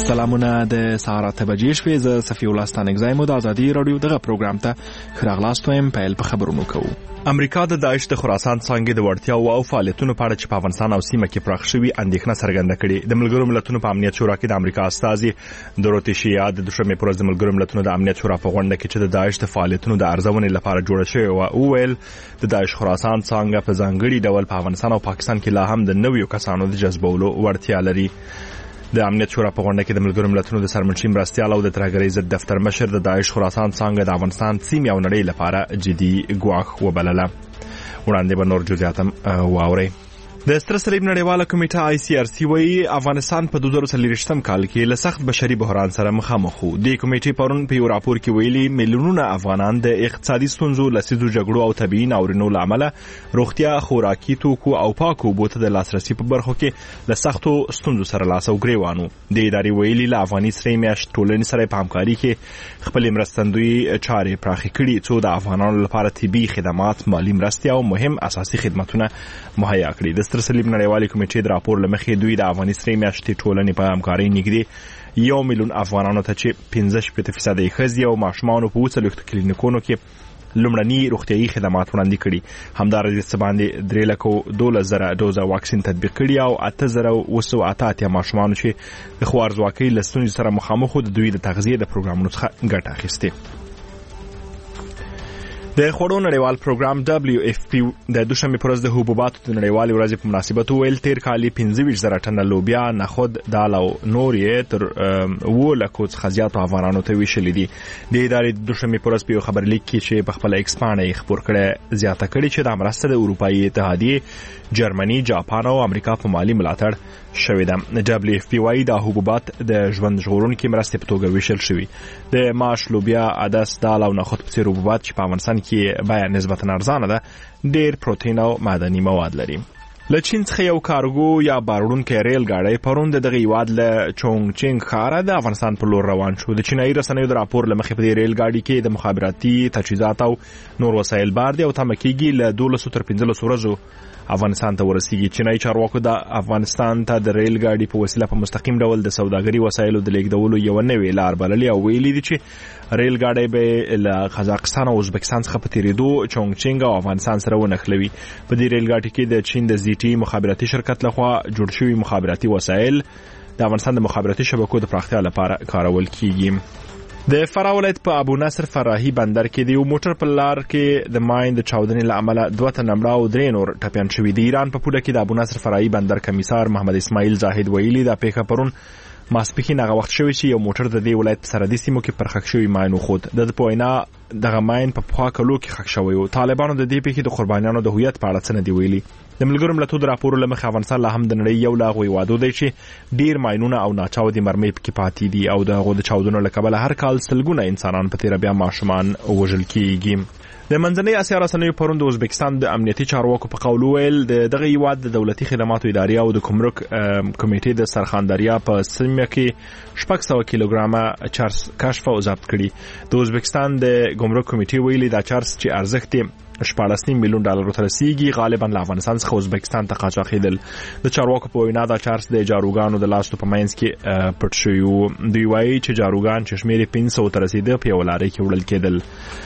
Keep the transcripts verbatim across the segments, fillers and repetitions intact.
سلامونه د سهار اته بجې شوې. زه صفي الله ستانکزی مو د ازادي راډیو دغه پروګرام ته ښه راغلاست وایم. پیل په خبرونو کوو. امریکا د داعش د خراسان څانګې د وړتیاو او فعالیتونو په اړه چې په افغانستان او سیمه کې پراخ شوي اندېښنه څرګنده کړې. د ملګرو ملتونو په امنیت شورا کې د امریکا استازي دوروتی شیا د دوشنبې پر ورځ د ملګرو ملتونو د امنیت شورا په غونډه کې چې د داعش د فعالیتونو د ارزونې لپاره جوړه شوې وه وویل د داعش خراسان څانګه په ځانګړي ډول په افغانستان او پاکستان کې لا هم د نویو کسانو د جذبولو وړتیا لري. د امنیت شورا په غونډه کې د ملګرو ملتونو د سرمنشي مرستیال او د ترهګرۍ ضد دفتر مشر د داعش خراسان څانګه د افغانستان سیمې او نړۍ لپاره جدي ګواښ وبلله. وړاندې به نور جزئیات واورئ. د ستر صلیب نړیواله کمیټه آی سی آر سی وایي افغانستان په دوه زره څلوېښتم کال کې له سخت بشري بحران سره مخامخ و. د کمیټې پرون په یو راپور کې ویلي میلیونونه افغانان د اقتصادي ستونزو، لسیزو جګړو او طبیعي ناورینونو له امله روغتیا، خوراکي توکو او پاکو اوبو ته د لاسرسي په برخو کې له سختو ستونزو سره لاس او ګریوان و. د ادارې ویلي له افغاني سرې میاشت ټولنې سره په همکاري کې خپلې مرستندوی چارې پراخې کړي څو د افغانانو لپاره طبي خدمات، مالي مرستې او مهم اساسي خدمتونه مهیا کړي. د ستر صلیب نړیوالې کمیټې د راپور له مخې دوی د افغاني سرې میاشتې ټولنې په همکارۍ نږدې یو میلیون افغانانو ته چې پنځه شپېته فیصده یې ښځې او ماشومانو په اووه څلوېښتو کلینیکونو کې لومړني روغتیايي خدمات وړاندې کړي. همداراز څه باندې درې لکه دولس زره ډوزه واکسین تطبیق کړي او اته زره اوه سوه اته اتیا ماشومانو چې د خوارځواکۍ له ستونزې سره مخامخ وو د دوی د تغذیې د پروګرامونو څخه ګټه اخیستې. د خوړو نړیوال پروګرام دبلیو اف پی د دوشنبې پر ورځ د حبوباتو د نړیوالې ورځې په مناسبت وویل تیر کال یې پنځه ویشت زره ټنه لوبیا، نخود، دال او نور یې تر اووه لکو څخه زیاتو افغانانو ته ویشلي دي. د ادارې د دوشنبې پر ورځ په یو خبرلیک کې چې په خپله ایکس پاڼه یې خپور کړی زیاته کړې چې دا مرسته د اروپایي اتحادیې، جرمني، جاپان او امریکا په مالي ملاتړ شوې ده. دبلیو اف پی وايي دا حبوبات د ژوند ژغورونکي مرستې په توګه ویشل شوي. د ماش، لوبیا، عدس، دال او نخود په څېر حبوبات چې په افغانستان کې بیه نسبتا ارزانه ده ډېر پروتین او معدني مواد لري. له چین څخه یو کارګو یا باروړونکی ریل ګاډی پرون د دغه هیواد له چونګ چینګ ښاره د افغانستان په لور روان شو. د چینایي رسنیو د راپور له مخې په دې ریل ګاډي کې د مخابراتي تجهیزات او نور وسایل بار دي او تمه کېږي له دولسو تر پنځلسو ورځو افغانستان ته ورسیږي. چینایي چارواکو د افغانستان ته د ریل ګاډي په وسیله په مستقیم ډول د سوداګري وسایلو د لیږدولو یو نوې لار بللې او ویلي دي چې ریل ګاډی به له قزاقستان او ازبکستان څخه په تیریدو چونګ چینګ او افغانستان سره ونښلوي. په دې ریل ګاډي کې د چین د زی ټي مخابراتي شرکت لخوا جوړ شوي مخابراتي وسایل د افغانستان د مخابراتي شبکو د پراختیا لپاره کارول کیږي. د فراه ولایت په ابو نصر فراهي بندر کې د یو موټر په لار کې د ماین د چاودنې له امله دوه تنه مړه او درې نور ټپیان شوي دي. ایران په پوله کې د ابو نصر فراهي بندر کمیسار محمد اسماعیل زاهد ویلي دا پیښه پرون ماسپښین هغه وخت شوی چې یو موټر د دې ولایت په سرحدي سیمو کې پر خښ شوي ماین وخوت. د په وینا دغه ماین په پخوا کلو کې خښ شوی و. طالبانو د دې پیښې د قربانیانو د هویت په اړه څه نه دي ویلي. د ملګرو ملتونو د راپور له مخې افغانستان لا هم د نړۍ یو له هغو هیوادو دی چې ډېر ماینونه او ناچاودې مرمۍ پکې پاتې دي او د هغو د چاودنو له کبله هر کال سلګونه انسانان په تېره بیا ماشومان وژل کېږي. د منځنۍ اسیا رسنیو پرون د ازبکستان د امنیتي چارواکو په قول وویل د دغه هیواد د دولتي خدماتو ادارې او د ګمرک کمیټې د سرخاندریا په سیمه کې شپږ سوه کیلوګرامه چرس کشف او ضبط کړي. د ازبکستان د ګمرک کمیټې ویلي دا چرس چې ارزښت یې شپاړس نیم میلیون ډالرو ته رسیږي غالبا له افغانستان څخه ازبکستان ته قاچاقېدل. د چارواکو په وینا دا چارس د جاروګانو د لاستو په منځ کې پټ شوي وو. دوی وایي چې جاروګان چې شمېر یې پنځه سوه ته رسېده په یوه لارۍ کې وړل کېدل.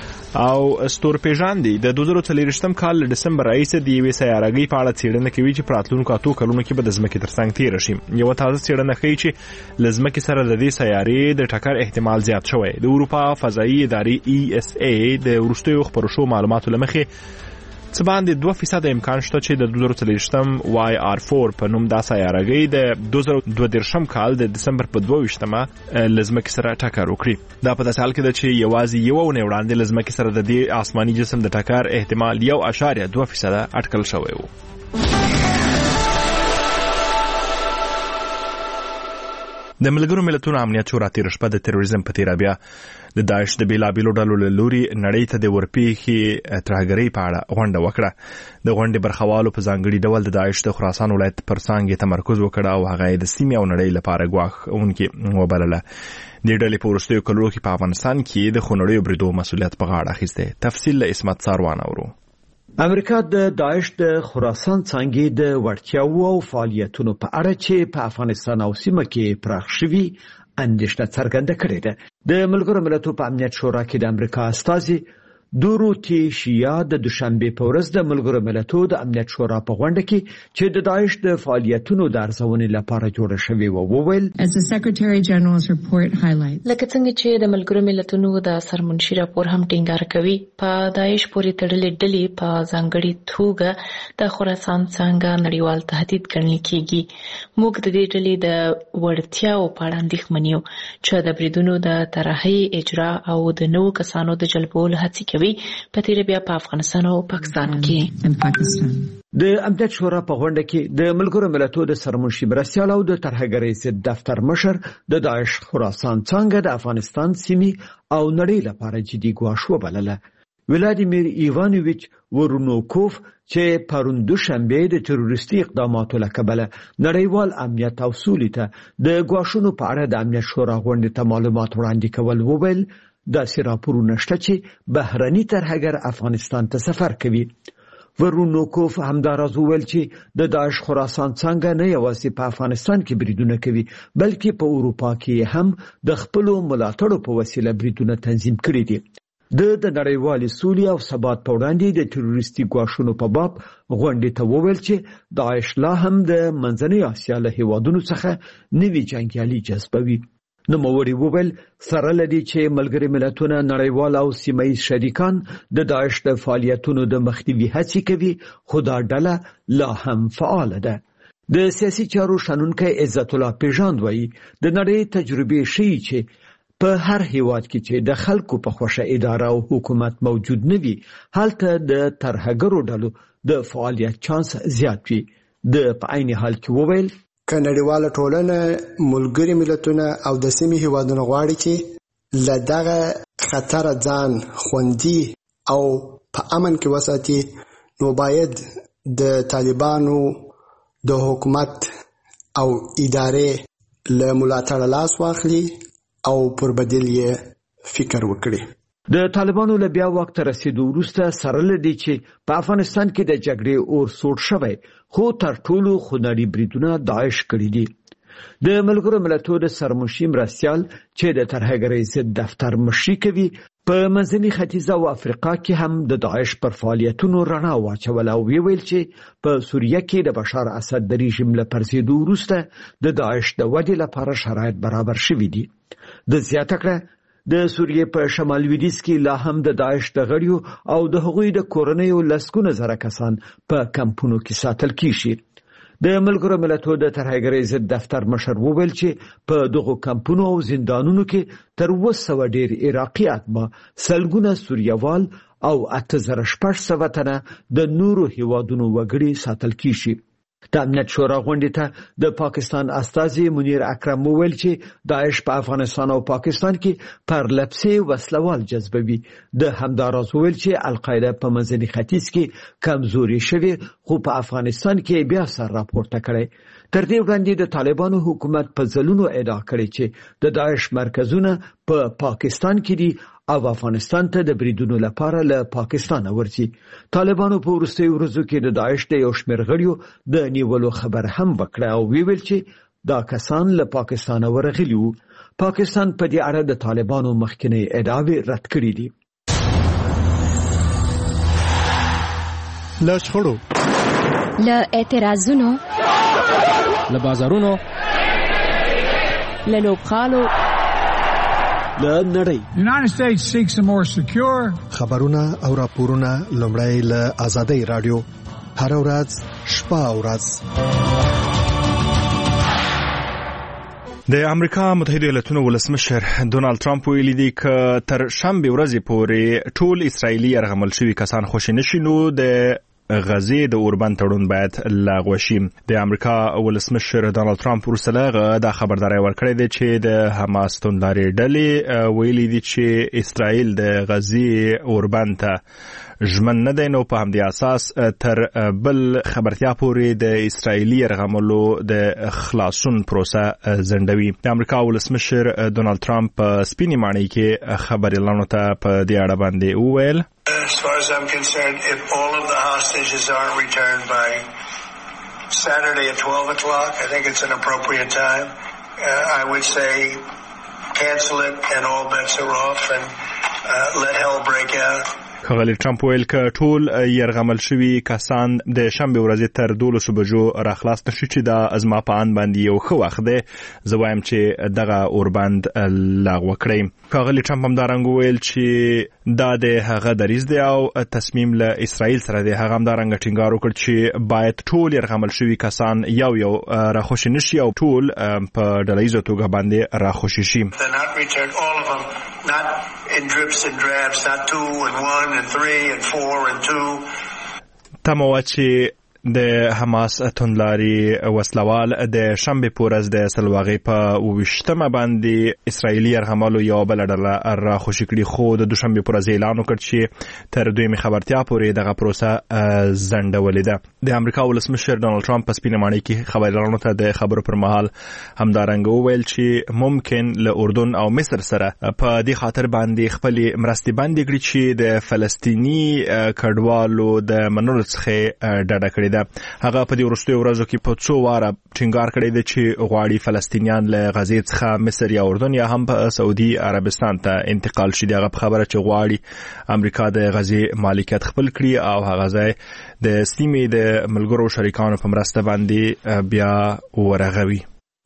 او ستورپېژاندي د دوه زره څلوېښتم کال له ډسمبر راهیسې د یوې سیارهګۍ په اړه څېړنه کوي چې په راتلونکو اتو کلونو کې به د ځمکې تر څنګ تېره شي. یوه تازه څېړنه ښیي چې له ځمکې سره د دې سیارې د ټکر احتمال زیات شوی. د اروپا فضایي ادارې ای اس ای د وروستیو خپرو شوو معلوماتو له مخې څه باندې دوه فیصده امکان شته چې د دوه زره څلوېښتم واي آر فور په نوم دا سیارهګۍ د دوه زره دوه دېرشم کال د دسمبر په دوه ویشتمه له ځمکې سره ټکر وکړي. دا په داسې حال کې ده چې یوازې یوه اونۍ وړاندې له ځمکې سره د دې آسماني جسم د ټکر احتمال یو اشاریه دوه فیصده اټکل شوی و. د ملګرو ملتونو امنیت شورا تېره شپه د تروریزم په تېره بیا د داعش د بېلابېلو ډلو له لوري نړۍ ته د ورپېښې ترهګرۍ په اړه غونډه وکړه. د غونډې برخوالو په ځانګړي ډول د داعش د خراسان ولایت پر څانګې تمرکز وکړ او هغه یې د سیمې او نړۍ لپاره ګواښونکې وبلله. د ډلې په وروستیو کلونو کې په افغانستان کې د خونړیو بریدو مسؤلیت په غاړه اخیستی. تفصیل له عصمت ساروان اورو. امریکا د داعش د خراسان څانګې د وړتیاو او فعالیتونو په اړه چې په افغانستان او سیمه کې پراخ شوي اندېښنه څرګنده کړې ده. د ملګرو ملتونو په امنیت شورا کې د امریکا استازي دوروتی شیا د دوشنبه په ورځ د ملګرو ملتونو د امنیت شورا په غونډه کې چې د داعش د فعالیتونو د ارزونې لپاره جوړه شوې و وویل As the Secretary General's report highlights لکه څنګه چې د ملګرو ملتونو د سرمنشي راپور هم ټینګار کوي په داعش پورې تړلې ډلې په ځانګړي توګه د خراسان څنګه نړیوال تهدید ګڼل کیږي. موږ د دې ډلې د وړتیاو په اړه اندېښمن یو چې د بریدونو د طرحې اجرا او د نوو کسانو د جلبولو هڅې کوي په تیر بیا په افغانستان او پاکستان کې. د امنیت شورا په غونډه کې د ملګرو ملتونو د سرمنشي مرستیال او د ترهګرۍ ضد دفتر مشر د داعش خراسان څنګه د افغانستان سیمې او نړۍ لپاره جدي ګواښ وبلله. ولادیمیر ایوانوویچ ورونوکوف چې پرون دوشنبه د تروریستي اقداماتو له کبله نړیوال امنیت او سولې ته د ګواښونو په اړه د امنیت شورا غونډې ته معلومات وړاندې کول وویل داسې راپورونه شته چې بهرني ترهګر افغانستان ته سفر کوي. ورونوکوف همداراز وویل چې د داعش خراسان څنګه نه یوازې په افغانستان کې بریدونه کوي بلکې په اروپا کې هم د خپلو ملاتړو په وسیله بریدونه تنظیم کړي دي. د د نړیوالې سولې او ثبات په وړاندې د تروریستي ګواښونو په باب غونډې ته وویل چې داعش لا هم د منځنۍ اسیا له هیوادونو څخه نوي جنګیالي جذبوي. نوموړي وویل سره لدی چې ملګري ملتونه نړیوال او سیمه‌ایز شریکان د داعش د فعالیتونو د مخنیوي هڅې کوي خو دا ډله لا هم فعال ده. د سیاسي چارو شنونکی عزت الله پیژاند وایي د نړۍ تجربې ښیي چې په هر هیواد کې چې د خلکو په خوښه اداره او حکومت موجود نه وي هلته د ترهګرو ډلو د فعالیت چانس زیات وي. د په عین حال کې وویل که نړیواله ټولنه ملګري ملتونه او د سیمې هیوادونه غواړي چې له دغه خطر ځان خوندي او په امن کې وساتي نو باید د طالبانو د حکومت او ادارې له ملاتړ لاس واخلي او پر بدیل یې فکر وکړي. د طالبانو له بیا واک ته رسیدو وروسته سره لدی چې په افغانستان کې د جګړې اور سوړ شوی خو تر ټولو خونړي بریدونه داعش کړي دي. د ملګرو ملتونو د سرمنشي مرستیال چې د ترهګرۍ ضد دفتر مشري کوي په منځني ختیځ او افریقا کې هم د داعش پر فعالیتونو رڼا واچوله او ویل چې په سوریه کې د بشار اسد د رژیم له پرځېدو وروسته د داعش د ودې لپاره شرایط برابر شوي دي. د زیاته کړه د سوریې په شمال لویدیځ کې لا هم د داعش د غړیو او د هغوی د کورنیو لسګونه زره کسان په کمپونو کې ساتل کیږي. د ملګرو ملتونو د ترهګرۍ ضد دفتر مشر وویل چې په دغو کمپونو او زندانونو کې تر اوه سوه ډیر عراقي اتباع سلګونه سوریوال او اته زره شپږ سوه تنه د نورو هیوادونو وګړي ساتل کیږي. د امنیت شورا غونډې ته د پاکستان استازي منیر اکرم وویل چې داعش په افغانستان او پاکستان کې پرلپسې وسلوال جذبوي. د همداراز وویل چې القاعده په منځني ختیځ کې کمزوري شوی خو په افغانستان کې بیا سر راپورته کړی. تر دې وړاندې د طالبانو حکومت په ځلونو ادعا کړې چې د داعش مرکزونه په پاکستان کې دي او افغانستان ته د بریدونو لپاره له پاکستان ورځي. طالبانو په وروستیو ورځو کې د داعش د یو شمېر غړیو د نیولو خبر هم وکړ او ویل چې دا کسان له پاکستان ورغلي وو. پاکستان په دې اړه د طالبانو مخکنی ادعاوې رد کړې دي. له شخړو، له اعتراضونو، له بازارونو، له لوبغالو، له نړۍ The United States seeks a more secure خبرونه او راپورونه لومړی له آزادۍ رادیو هر ورځ شپه او ورځ. د امریکا متحده ایالاتونو ولسمشر ډونالد ټرمپ ویلي دی چې تر شنبه ورځې پورې ټول اسرایلی یرغمل شوي کسان خوشی نشي نو د غزې د اوربند تړون باید لغوه شي. د امریکا ولسمشر ډونالد ټرمپ ورسره دا خبرداري ورکړې ده چې د حماس تونداري ډلې ویلي دي چې اسرائیل د غزې اوربند ته ژمن نه دی نو په همدې اساس تر بل خبرتیا پورې د اسرائیلی یرغملو د خلاصون پروسه ځنډوي. د امریکا ولسمشر ډونالد ټرمپ سپینې ماڼۍ کې خبري لاندې ته په دې اړه باندې وویل As far as I'm concerned, if all of the hostages aren't returned by Saturday at twelve o'clock, I think it's an appropriate time. Uh, I would say cancel it and all bets are off and uh, let hell break out. ښاغلي ټرمپ ویل ک ټول يرغمل شوي کسان د شنبه ورځې تر دولسو بجو راخلاص نشي چې دا ازما په ان باندې یو ښه وخت دی زه وایم چې دغه اوربند لغوه کړئ. ښاغلي ټرمپ هم دا رنګ ویل چې دا د هغه دریځ دی او تصمیم له اسرائیل سره دی. هغه هم دا رنګ ټینګار وکړ چې باید ټول يرغمل شوي کسان یو یو راخوشي نشي او ټول په ډلهیزه توګه باندې راخوشي شي. Not in drips and drabs, not two and one and three and four and two. تمواچی د حماس توندلاري وسلوال د شنبه پورز د سلواغې په وشتمه باندې اسرایلی يرغمالو یو بل ډله را خوشی کړي خو د دوشنبه پورز اعلان وکړ چې تر دوی خبرتیا پورې دغه پروسه زندولې ده. د امریکا ولسمشر ډونالد ټرمپ په سپینه ماڼۍ کې خبريالانو ته د خبرو پر مهال همدارنګ وویل چې ممکن له اردن او مصر سره په دې خاطر باندې خپل مرستې باندې کړي چې د فلسطینی کډوالو د منلو څخه ډډه کړي. هغه په دې وروستیو ورځو کې په څو واره ټینګار کړی دی چې غواړي فلسطینیان له غزې څخه مصر یا اردن یا هم په سعودي عربستان ته انتقال شي. هغه خبره چې غواړي امریکا د غزې مالکیت خپل کړي او هغه ځای د سیمې د ملګرو شریکانو په مرسته باندې بیا ورغوي.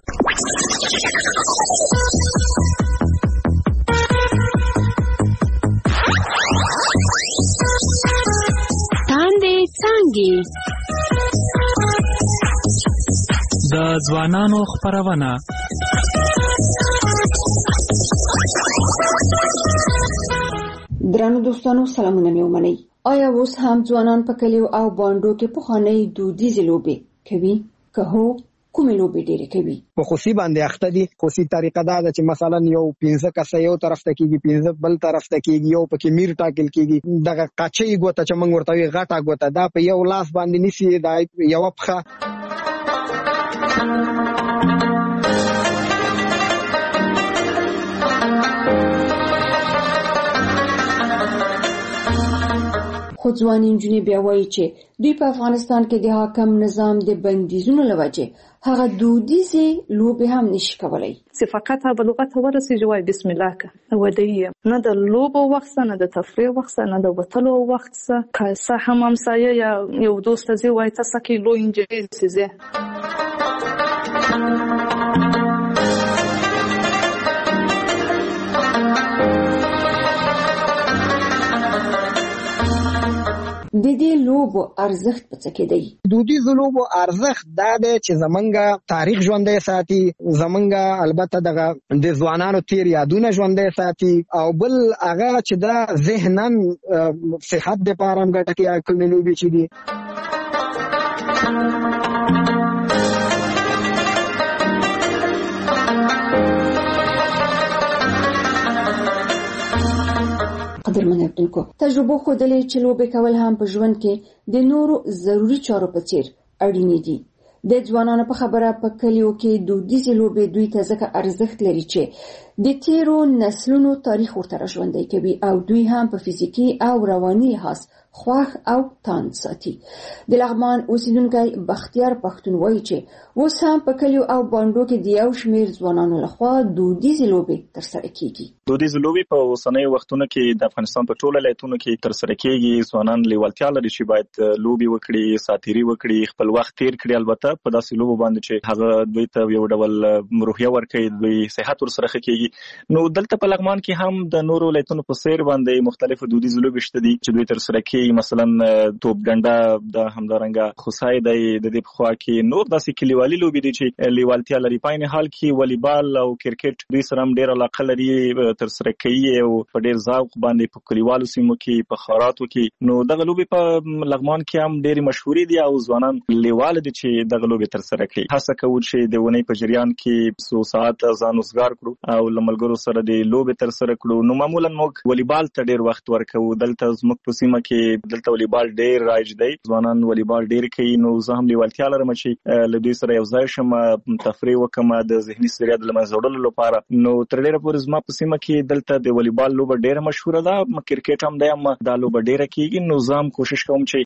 د ځوانانو خبرونه درنو دوستانو سلامونه مې ومنئ. آیا اوس هم ځوانان په کلیو او بانډو کې پخوانۍ دودیزې لوبې کوي؟ که هو کومې لوبې ډېرې کوي؟ په خوشي باندې اخته دي. خوشي طریقه دا ده چې مثلا یو پنځه کسه یو طرف ته کېږي، پنځه بل طرف ته کېږي، یو پکې میر ټاکل کېږي. دغه قاچۍ ګوته چې موږ ورته وایو غټه ګوته دا په یو لاس باندې نیسي، دا یوه پښه خو ځوانې نجونې بیا وایي چې دوی په افغانستان کې د حاکم نظام د بندیزونو له وجې هغه دودیزې لوبې هم نشي کولی. چې فقط به لغت ورسېږي وایي بسم الله که ودی نه د لوبو وخت نه د تفریح وخت نه د وتلو وخت که څه هم همسایه یا یو دوست ځي وایي تاسو کې لو انجوی سیزه د دې لوبو ارزښت په څه کې دی؟ دودیزو لوبو ارزښت دا دی چې زمونږ تاریخ ژوندی ساتي، زمونږ البته دغه د ځوانانو تیر یادونه ژوندی ساتي، او بل هغه چې دا ذهناً صحت دپاره هم ګټه کوي کومې لوبې چې دي. قدرمن اردوونکو تجربه ښودلې چې لوبې کول هم په ژوند کې د نورو ضروري چارو په څیر اړین دي. د ځوانانو په خبره په کلیو کې دودیزې لوبې دوی ته ځکه ارزښت لري چې د تیرو نسلونو تاریخ ورته ژوندی کوي او دوی هم په فزیکي او رواني لحاظ خوښ او تاند ساتي. د لغمان اوسیدونکی بختیار پښتون وایي چې اوس هم په کلیو او بانډو کې د یو شمېر ځوانانو لخوا دودیزې لوبې ترسره کیږي. دودیزې لوبې په اوسنیو وختونو کې د افغانستان په ټولو ولایتونو کې ترسره کیږي. ځوانان لیوالتیا لري چې باید لوبې وکړي، ساتيري وکړي، خپل وخت تیر کړي. البته په داسې لوبو باندې چې هغه دوی ته یو ډول روحیه ورکوي، دوی صحت ورسره ښه کیږي. نو دلته په لغمان کې هم د نورو ولایتونو په څیر باندې مختلفو دودیزې لوبې شته دي چې دوی ترسره کوي. مثلا توپ ګنډه د همدارنګه خوسای دی، د دې په خوا کې نور داسې کلیوالي لوبې دي چې لیوالتیا لري. په عین حال کې والیبال او کرکټ دوی سره هم ډېر علاقه لري، ترسره کوي او په ډېر ذوق باندې په کلیوالو سیمو کې په خاراتو کې. نو دغه لوبې په لغمان کې هم ډېرې مشهورې دي او ځوانان لیواله دي چې دغه لوبې ترسره کوي. هڅه کوو چې د ونې په جریان کې څو ساعت ځان وزګار کړو او له ملګرو سره د لوبې ترسره کړو. نو معمولا موږ والیبال ته ډېر وخت ورکوو. دلته زموږ په سیمه کې دلته والیبال ډېر رایج دی، ځوانان والیبال ډېر کوي. نو زه هم لیوالتیا لرم چې له دوی سره یو ځای شم، تفریح وکړم د ذهني ستړیا د له منځه وړلو لپاره. نو تر ډېره پورې زما په سیمه کې دلته د والیبال لوبه ډېره مشهوره ده. کرکټ هم دی، هم دا لوبه ډېره کېږي. نو زه هم کوشش کوم چې